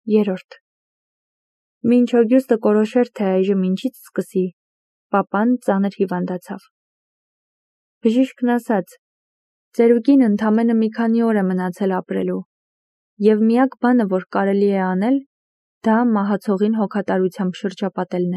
Երրորդ Մինչ Օգյուստը կորոշեր, թե այժմ ինչից սկսի, պապան ծանր հիվանդացավ։ Բժիշկն ասաց. «Ծերուկին ընդամենը մի քանի օր է մնացել ապրելու, և միակ բանը, որ կարելի է անել, դա մահացողին հոգատարությամբ շրջապատելն է»։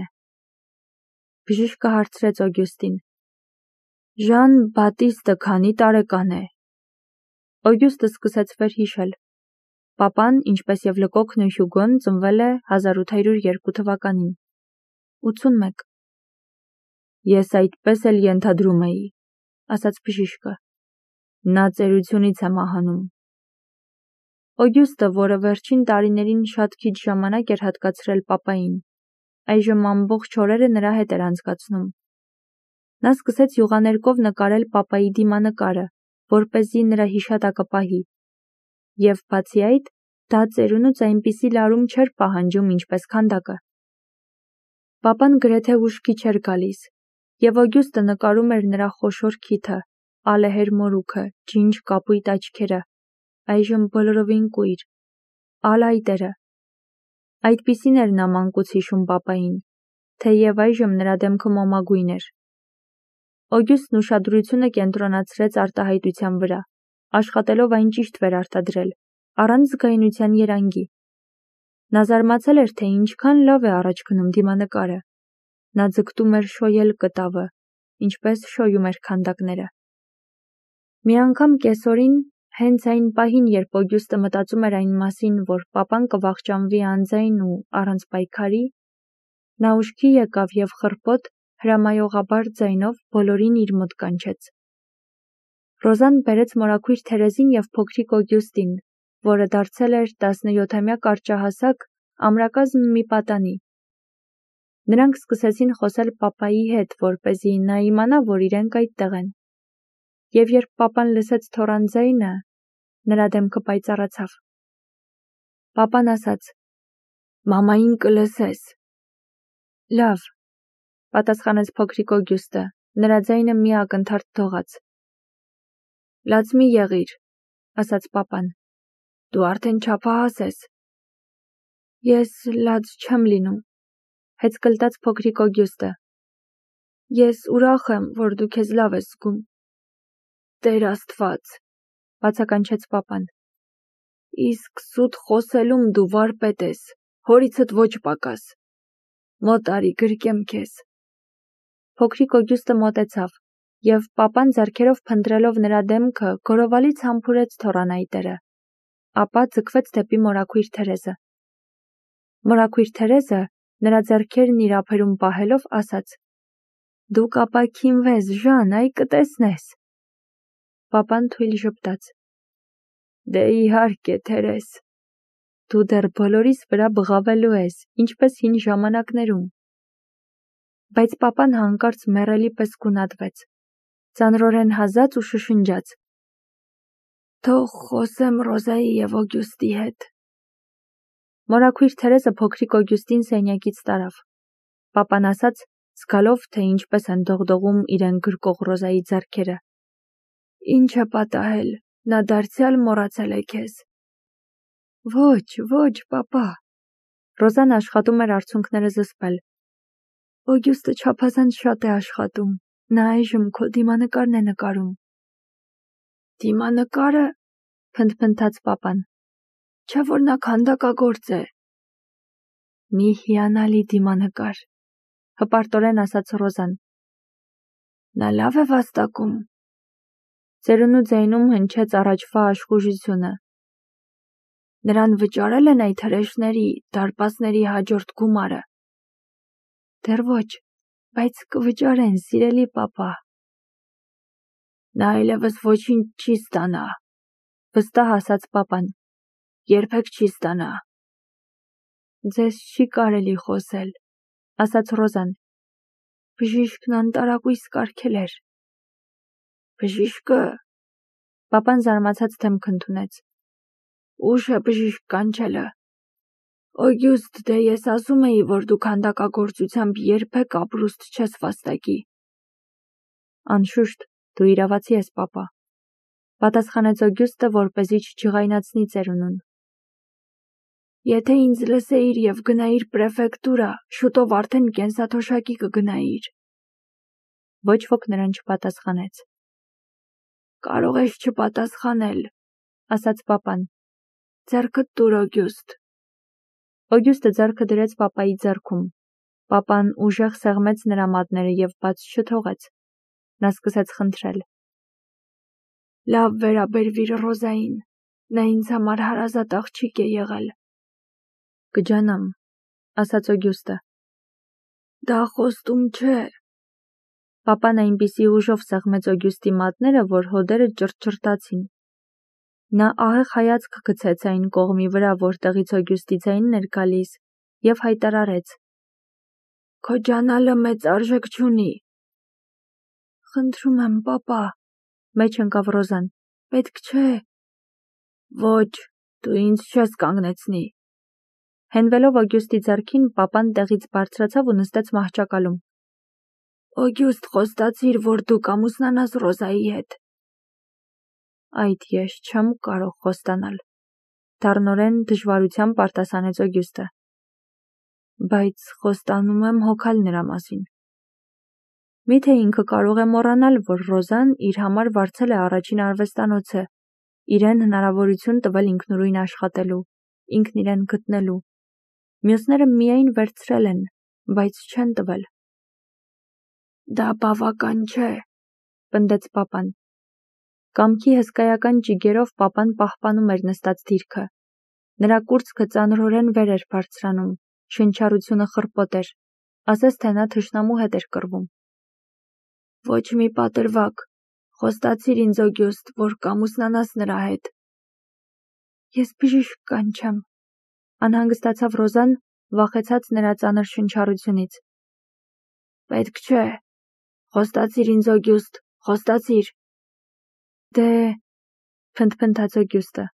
Բժիշկը հարցրեց Օգյուստին. «Ժան Բատիստը քանի տարեկան է»։ Օգյուստը սկսեց վերհիշել։ Պապան, ինչպես և Լկոկն ու Հյուգոն, ծնվել է 1802 թվականին։ 81։ «Ես այդպես էլ ենթադրում էի», ասաց բժիշկը։ «Նա ծերությունից է մահանում»։ Օգյուստը, որը վերջին տարիներին շատ քիչ ժամանակ էր հատկացրել պապային, այժմ ամբողջ օրերը նրա հետ էր անցկացնում։ Նա սկսեց յուղաներկով նկարել պապայի դիմանկարը, որպեսզի նրա հիշատակը պահի։ Եվ բացի այդ, դա ծերունուց այնպիսի լարում չէր պահանջում, ինչպես քանդակը։ Պապան գրեթե ուշքի չէր գալիս, և Օգյուստը նկարում էր նրա խոշոր քիթը, ալեհեր մորուքը, ջինջ կապույտ աչքերը, այժմ բոլորովին կույր, ալայտերը։ Այդպիսին էր նա մանկուց հիշում պապային, թեև այժմ նրա դեմքը մոմագույն էր։ Օգյուստն ուշադրությունը կենտրոնացրեց արտահայտության վրա, աշխատելով այն ճիշտ վերարտադրել, առանց զգայունության երանգի։ Նա զարմացել էր, թե ինչքան լավ է առաջ գնում դիմանկարը։ Նա ձգտում էր շոյել կտավը, ինչպես շոյում էր քանդակները։ Մի անգամ կեսօրին, հենց այն պահին, երբ Օգյուստը մտածում էր այն մասին, որ պապան կվախճանվի անձայն ու առանց պայքարի, նա ուշքի եկավ և խռպոտ, հրամայողաբար ձայնով բոլորին իր մոտ կանչեց։ Ռոզան բերեց մորաքույր Թերեզին և փոքրիկ Օգյուստին, որը դարձել էր 17-ամյա կարճահասակ, ամրակազմ մի պատանի։ Նրանք սկսեցին խոսել պապայի հետ, որպեսզի նա իմանա, որ իրենք այդտեղ են։ Եվ երբ պապան լսեց թոռան ձայնը, նրա դեմքը պայծառացավ։ Պապան ասաց. «Մամային կլսես»։ Լավ, պատասխանեց փոքրիկ Օգյուստը, նրա ձայնը մի ակնթարթ դողաց։ Լաց մի եղիր, ասաց պապան։ Դու արդեն չափահաս ես։ Ես լաց չեմ լինում, հեծկլտաց փոքրիկ Օգյուստը։ Ես ուրախ եմ, որ դու քեզ լավ ես զգում։ Տեր Աստված, բացականչեց պապան։ Իսկ սուտ խոսելում դու վարպետ ես, հորիցդ ոչ պակաս։ Մոտ արի գրկեմ քեզ։ Փոքրիկ Օգյուստը մոտեցավ, և պապան ձեռքերով փնտրելով նրա դեմքը, գորովալից համբուրեց թոռանայտերը, ապա ձգվեց դեպի մորաքույր Թերեզը։ Մորաքույր Թերեզը, նրա ձեռքերն իր ափերում պահելով, ասաց. Դու կապաքինվես, Ժան, այ կտեսնես։ Պապան թույլ ժպտաց. Դե իհարկե, Թերեզ։ Դու դեռ բոլորիս վրա բղավելու ես, ինչպես հին ժամանակներում։ Բայց պապան հանկարծ մեռելի պես գունատվեց, ծանրորեն հազաց ու շշնջաց. Թող խոսեմ Ռոզայի և Օգյուստի հետ։ Մորաքույր Թերեզը փոքրիկ Օգյուստին սենյակից տարավ։ Պապան ասաց, զգալով, թե ինչպես են դողդողում իրեն գրկող Ռոզայի ձեռքերը. Ինչ է պատահել, նա դարձյալ մոռացել է քեզ։ Ոչ, պապա։ Ռոզան աշխատում էր արցունքները զսպել։ Օգյուստը չափազանց շատ է աշխատում, նա այժմ քո դիմանկարն է նկարում։ Դիմանկարը, փնթփնթաց պապան, չէ որ նա քանդակագործ է։ Մի հիանալի դիմանկար, հպարտորեն ասաց Ռոզան։ Նա լավ է վաստակում։ Ծերունու ձայնում հնչեց առաջվա աշխուժությունը։ Նրան վճարել են այդ հրեշների, դարպասների հաջորդ գումարը։ Դեռ ոչ, բայց կվճարեն, սիրելի պապա։ Նա այլևս ոչինչ չի ստանա, վստահ ասաց պապան։ Երբեք չի ստանա։ Ձեզ չի կարելի խոսել, ասաց Ռոզան։ Բժիշկն անտարակույս կարգել էր։ Բժիշկը, պապան զարմացած դեմք ընդունեց։ Ուշ է բժիշկ կանչելը։ Օգյուստ, դե ես ասում էի, որ դու քանդակագործությամբ երբեք ապրուստ չես վաստակի։ Անշուշտ, դու իրավացի ես, պապա, պատասխանեց Օգյուստը, որպեսզի չջղայնացնի ծերունուն։ Եթե ինձ լսեիր եւ գնայիր պրեֆեկտուրա, շուտով արդեն կենսաթոշակի կգնայիր։ Ոչ ոք նրան չպատասխանեց։ Կարող ես չպատասխանել, ասաց պապան։ Ձեռքդ տուր, Օգյուստ։ Օգյուստը ձեռքը դրեց պապայի ձեռքում։ Պապան ուժեղ սեղմեց նրա մատները եւ բաց չթողեց։ Նա սկսեց խնդրել. Լավ վերաբերվիր Ռոզային, նա ինձ համար հարազատ աղջիկ է եղել։ Կջանամ, ասաց Օգյուստը։ Դա խոստում չէ։ Պապան այնպիսի ուժով սեղմեց Օգյուստի մատները, որ հոդերը ճրճրտացին։ Նա ահեղ հայացք գցեց այն կողմի վրա, որտեղից Օգյուստի ձայնն էր գալիս, եւ հայտարարեց. Քո ջանալը մեծ արժեք չունի։ Խնդրում եմ, պապա, մեջ ընկավ Ռոզան։ Պետք չէ։ Ոչ, դու ինձ չես կանգնեցնի։ Հենվելով Օգյուստի ձեռքին, պապան տեղից բարձրացավ ու նստեց մահճակալում։ Օգյուստ, խոստացիր, որ դու կամուսնանաս Ռոզայի հետ։ Այդ ես չեմ կարող խոստանալ։ Դառնորեն դժվարությամբ արտասանեց Օգյուստը։ Բայց խոստանում եմ հոգալ նրա մասին։ Միթե ինքը կարող է մոռանալ, որ Ռոզան իր համար վարձել է առաջին արվեստանոցը, իրեն հնարավորություն տվել ինքնուրույն աշխատելու, ինքն իրեն գտնելու։ Մյուսները միայն վերցրել են, բայց չեն տվել։ Դա բավական չէ, պնդեց պապան։ Կամքի հսկայական ճիգերով պապան պահպանում էր նստած դիրքը։ Նրա կուրծքը ծանրորեն վեր էր բարձրանում, շնչառությունը խռպոտ էր, ասես թե նա թշնամու հետ էր կռվում։ Ոչ մի պատրվակ, խոստացիր ինձ Օգյուստ, որ կամուսնանաս նրա հետ։ Ես բժիշկ կանչեմ, անհանգստացավ Ռոզան, վախեցած նրա ծանր շնչառությունից։ Պետք չէ, խոստացիր ինձ Օգյուստ, խոստացիր։ Դե, փնթփնթաց Օգյուստը։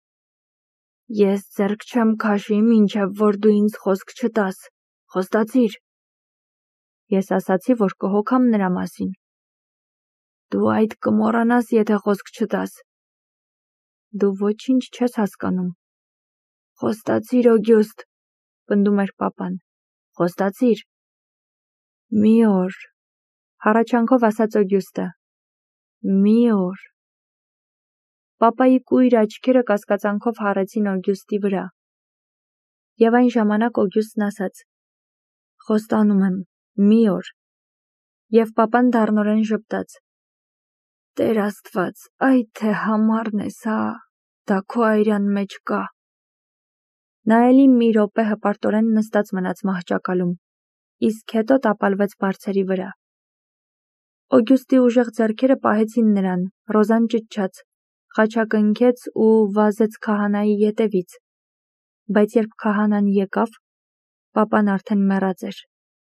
Ես ձեռք չեմ քաշի, մինչև որ դու ինձ խոսք չտաս, խոստացիր։ Ես ասացի, որ կհոգամ նրա մասին։ Դու այդ կմոռանաս, եթե խոսք չտաս։ Դու ոչինչ չես հասկանում։ Խոստացիր, Օգյուստ, պնդում էր պապան։ Խոստացիր։ Մի օր, հառաչանքով ասաց Օգյուստը։ Մի օր։ Պապայի կույր աչքերը կասկածանքով հառեցին Օգյուստի վրա։ Եվ այն ժամանակ Օգյուստն ասաց. Խոստանում եմ, մի օր։ Եվ պապան դառնորեն ժպտաց. Տեր Աստված, այ թե համառն ես, հա, դա քո այրան մեջ կա։ Նա էլի մի րոպե հպարտորեն նստած մնաց մահճակալում, իսկ հետո տապալվեց բարձերի վրա։ Օգյուստի ուժեղ ձեռքերը պահեցին նրան, Ռոզան ճչաց, խաչակնքեց ու վազեց քահանայի ետևից։ Բայց երբ քահանան եկավ, պապան արդեն մեռած էր։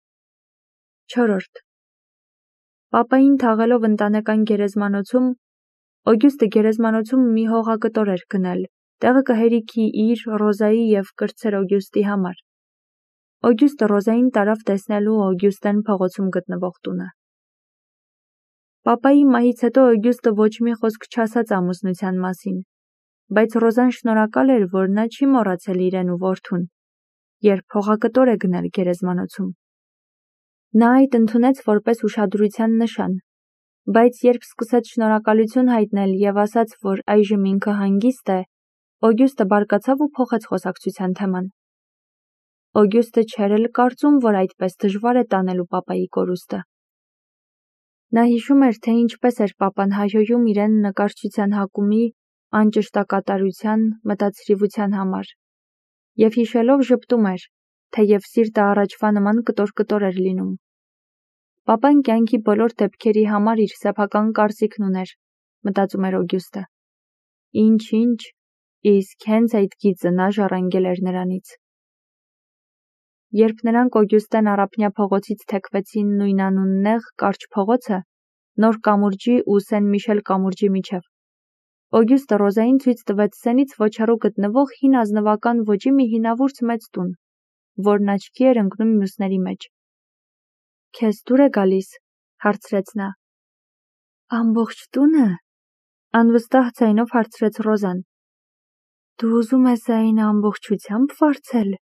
4. Պապային թաղելով ընտանեկան գերեզմանոցում, Օգյուստը գերեզմանոցում մի հողակտոր էր գնել, տեղը կհերիքի իր, Ռոզայի և կրտսեր Օգյուստի համար։ Օգյուստը Ռոզային տարավ տեսնելու Օգյուստեն փողոցում գտնվող տունը։ Պապայի մահից հետո Օգյուստը ոչ մի խոսք չասաց ամուսնության մասին, բայց Ռոզան շնորհակալ էր, որ նա չի մոռացել իրեն ու որդուն, երբ հողակտոր է գնել գերեզմանոցում։ Նա այդ ընդունեց որպես ուշադրության նշան, բայց երբ սկսեց շնորհակալություն հայտնել եւ ասաց, որ այժմ ինքը հանգիստ է, Օգյուստը բարկացավ ու փոխեց խոսակցության թեման։ Օգյուստը չէր էլ կարծում, որ այդպես դժվար է տանելու պապայի կորուստը։ Նա հիշում էր, թե ինչպես էր պապան հայհոյում իրեն նկարչության հակումի, անճշտակատարության, մտածրիվության համար։ Եվ հիշելով ժպտում էր, թեև սիրտը առաջվա նման կտոր-կտոր էր լինում։ Պապան կյանքի բոլոր դեպքերի համար իր սեփական կարծիքն ուներ, մտածում էր Օգյուստը։ Ինչ, իսկ հենց այդ գիծը նա ժառանգել էր նրանից։ Երբ նրանք Օգյուստեն Առափնյա փողոցից թեքվեցին նույնանուն նեղ կարճ փողոցը, Նոր կամուրջի ու Սեն Միշել կամուրջի միջև, Օգյուստը Ռոզային ցույց տվեց Սենից ոչ հեռու գտնվող հին ազնվական ոճի մի հինավուրց մեծ տուն, որն աչքի էր ընկնում մյուսների մեջ։ Քեզ դուր է գալիս, հարցրեց նա։ Ամբողջ տունը, անվստահ ձայնով հարցրեց Ռոզան։ Դու ուզում ես այն ամբողջությամբ վարձել։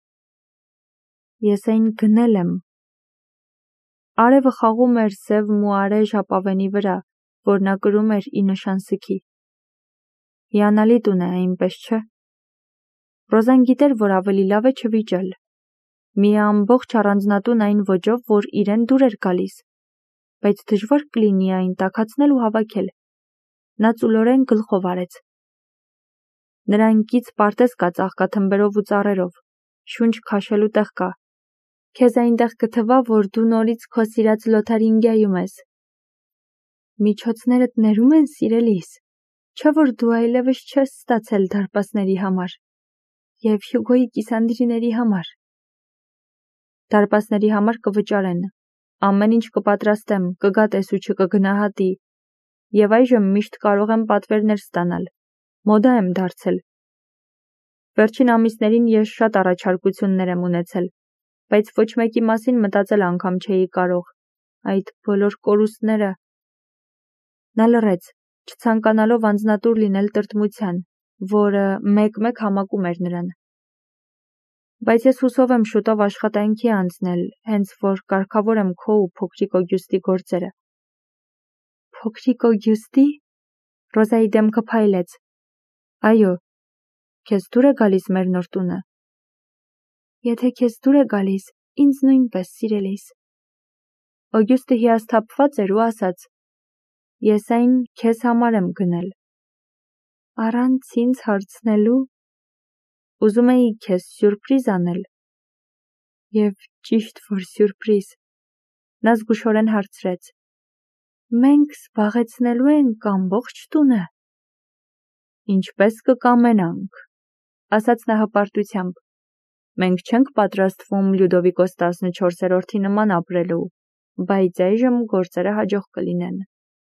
Ես այն գնել եմ։ Արևը խաղում էր սև մուարե ժապավենի վրա, որ նա կրում էր ի նշան սգի։ Հիանալի տուն է, այնպես չէ։ Ռոզան գիտեր, որ ավելի լավ է չվիճել։ Մի ամբողջ առանձնատուն այն ոճով, որ իրեն դուր էր գալիս, բայց դժվար կլինի այն տաքացնել ու հավաքել։ Նա ծուլորեն գլխով արեց։ Նրա ընկից պարտեզ կա ծաղկաթմբերով ու ծառերով, շունչ քաշելու տեղ կա։ Քեզ այնտեղ կթվա, որ դու նորից քո սիրած Լոթարինգիայում ես։ Միջոցներդ ներում են, սիրելիս, չէ՞ որ դու այլևս չես ստացել դարպասների համար և Հյուգոյի կիսանդրիների համար։ Դարպասների համար կվճարեն, ամեն ինչ կպատրաստեմ, կգա տեսուչը կգնահատի, և այժմ միշտ կարող եմ պատվերներ ստանալ, մոդա եմ դարձել։ Վերջին ամիսներին ես շատ առաջարկություններ եմ ունեցել, բայց ոչ մեկի մասին մտածել անգամ չէի կարող, այդ բոլոր կորուստները։ Նա լռեց, չցանկանալով անձնատուր լինել տրտմության, որը մեկ-մեկ համակում էր նրան։ Բայց ես հուսով եմ շուտով աշխատանքի անցնել, հենց որ կարգավոր եմ քո ու փոքրիկ Օգյուստի գործերը։ Փոքրիկ Օգյուստի։ Ռոզայի դեմքը փայլեց։ Այո, քեզ դուր է գալիս մեր նոր տունը։ Եթե քեզ դուր է գալիս, ինձ նույնպես, սիրելիս։ Օգյուստը հիասթափված էր ու ասաց. Ես այն քեզ համար եմ գնել։ Առանց ինձ հարցնելու։ Ուզում էի քեզ սյուրպրիզ անել։ Եվ ճիշտ որ սյուրպրիզ։ Նա զգուշորեն հարցրեց. Մենք զբաղեցնելու ենք ամբողջ տունը։ Ինչպես կկամենանք, ասաց նա հպարտությամբ։ Մենք չենք պատրաստվում Լյուդովիկոս 14-րդի նման ապրելու, բայց այժմ գործերը հաջող կլինեն։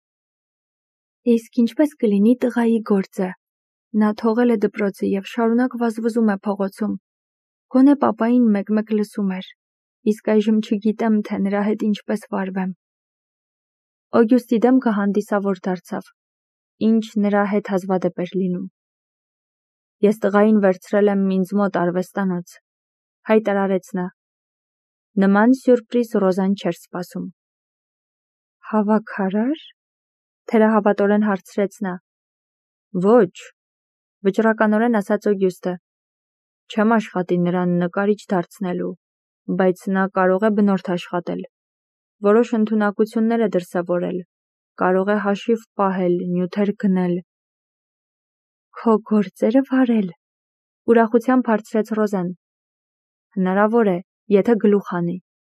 Իսկ ինչպես կլինի տղայի գործը։ Նա թողել է դպրոցը և շարունակ վազվզում է փողոցում։ Գոնե պապային մեկ-մեկ լսում էր, իսկ այժմ չգիտեմ, թե նրա հետ ինչպես վարվեմ։ Օգյուստի դեմքը հանդիսավոր դարձավ, ինչ նրա հետ հազվադեպ էր լինում։ Ես տղային վերցրել եմ ինձ մոտ արվեստանոց, հայտարարեց նա։ Նման սյուրպրիզ Ռոզան չէր սպասում։ Հավաքարար։ Թերահավատորեն հարցրեց նա։ Ոչ, վճռականորեն ասաց Օգյուստը։ Չեմ աշխատի նրան նկարիչ դարձնելու, բայց նա կարող է բնորդ աշխատել։ Որոշ ընդունակություններ է դրսևորել, կարող է հաշիվ պահել, նյութեր գնել։ Քո գործերը վարել։ Ուրախությամբ հարցրեց Ռոզան։ Հնարավոր է, եթե գլուխ անի։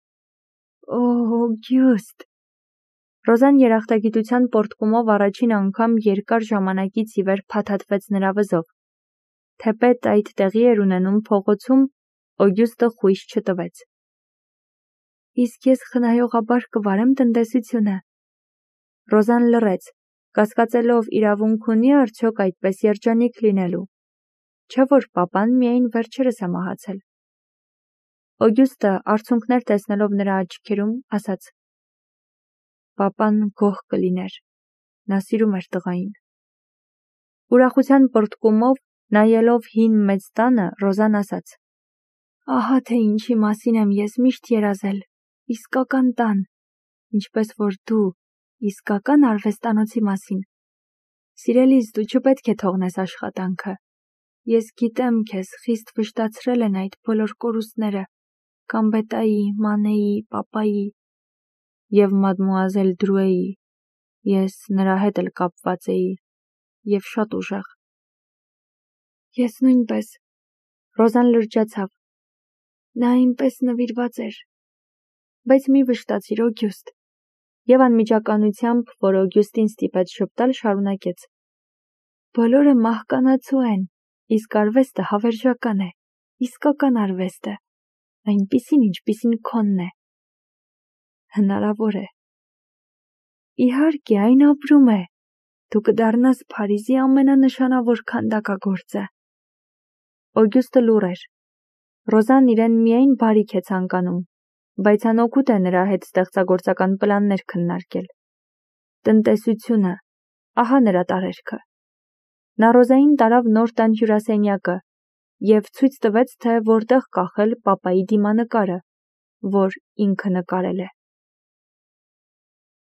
Օգյուստ։ Ռոզան երախտագիտության պոռթկումով առաջին անգամ երկար ժամանակից ի վեր փաթաթվեց նրա վզով։ Թեպետ այդ տեղի էր ունենում փողոցում, Օգյուստը խույս չտվեց։ Իսկ ես խնայողաբար կվարեմ տնտեսությունը։ Ռոզան լռեց, կասկածելով իրավունք ունի արդյոք այդպես երջանիկ լինելու։ Չէ՞ որ պապան միայն վերջերս է մահացել։ Օգյուստը արցունքներ տեսնելով նրա աչքերում, ասաց. Պապան գոհ կլիներ, նա սիրում էր տղային։ Ուրախության պոռթկումով, նայելով հին մեծ տանը, Ռոզան ասաց. Ահա թե ինչի մասին եմ ես միշտ երազել, իսկական տան, ինչպես որ դու, իսկական արվեստանոցի մասին։ Սիրելիս, դու չպետք է թողնես աշխատանքը։ Ես գիտեմ քեզ խիստ վշտացրել են այդ բոլոր կորուստները, Կամբետայի, Մանեի, պապայի և մադմուազել Դրուեի, ես նրա հետ էլ կապված էի, և շատ ուժեղ։ Ես նույնպես։ Ռոզան լրջացավ։ Նա այնպես նվիրված էր։ Բայց մի վշտացիր, Օգյուստ։ Եվ անմիջականությամբ, որ Օգյուստին ստիպեց շպտալ, շարունակեց. Բոլորը մահկանացու են, իսկ արվեստը հավերժական է, իսկական արվեստը, այնպիսին, ինչպիսին քոնն է։ Հնարավոր է։ Իհարկե, այն ապրում է։ Դու կդառնաս Փարիզի ամենանշանավոր քանդակագործը։ Օգյուստը լուռ էր։ Ռոզան իրեն միայն բարիք է ցանկանում, բայց անօգուտ է նրա հետ ստեղծագործական պլաններ քննարկել։ Տնտեսությունը, ահա նրա տարերքը։ Նա Ռոզային տարավ նոր տան հյուրասենյակը, և ցույց տվեց, թե որտեղ կախել պապայի դիմանկարը, որ ինքը նկարել է։